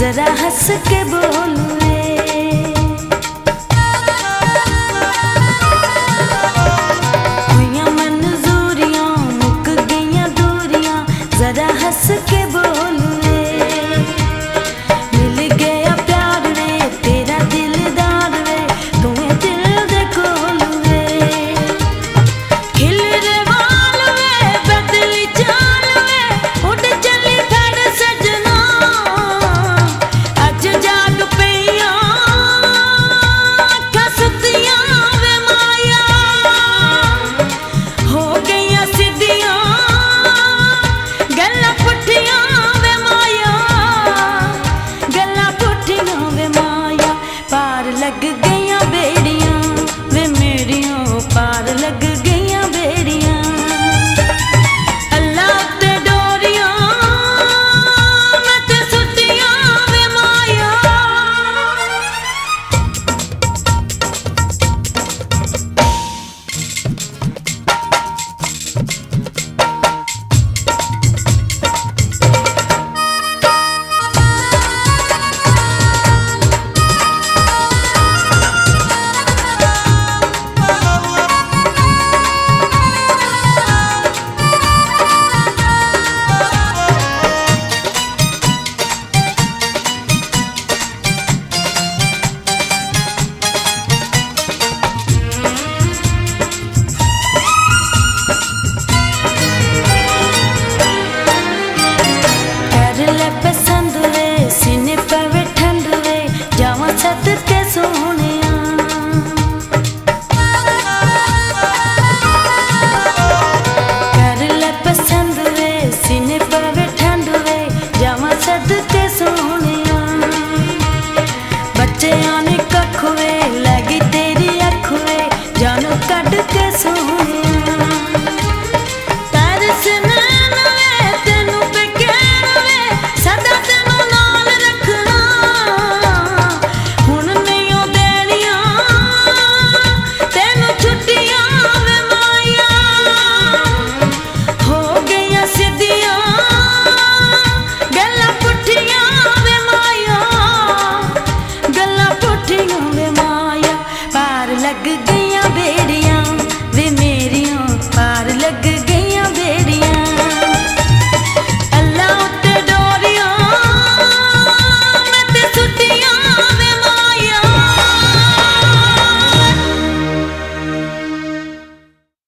जरा हंस के बोल रे। हुइयां मंजूरियां मुक गईयां दूरियां, जरा हंस के बोल रे। मिल गया प्यार रे तेरा दिलदार रे, तुम्हें दिल दे कोल रे। खिल रे बाल वे बदली चाल वे, उड़ चली फड़ सजना। अज जाग पईयां अखां सुतियां वे माया, हो गईयां सिद्धियां गल्लां पुठियां वे माया, गल्लां पुठियां वे माया। पार लग गईयां बेड़ियां वे मेरियां, पार लग गईयां बेड़ियां। अल्लाह ते डोरियां मैं ते सुतियां वे माया। कर ले पसंद वे सीने पवे ठंड वे, जावां सदके सोहणिया। कर ले पसंद वे सीने पवे ठंड वे, जावां सदके सोहणिया। बच्चियां ने कख वे लगी तेरी अख वे, जानू कढ के सोहणिया। तरस नैन वे तेनू पिकैण वे, सदा तेनू नाल रखना। हुण नहीं ओ देणियां तेनू छुट्टियां वे माया, हो गईयां सिद्धियां गल्लां पुठियां वे माया, गल्लां पुठियां वे माया। पार लग गईयां बे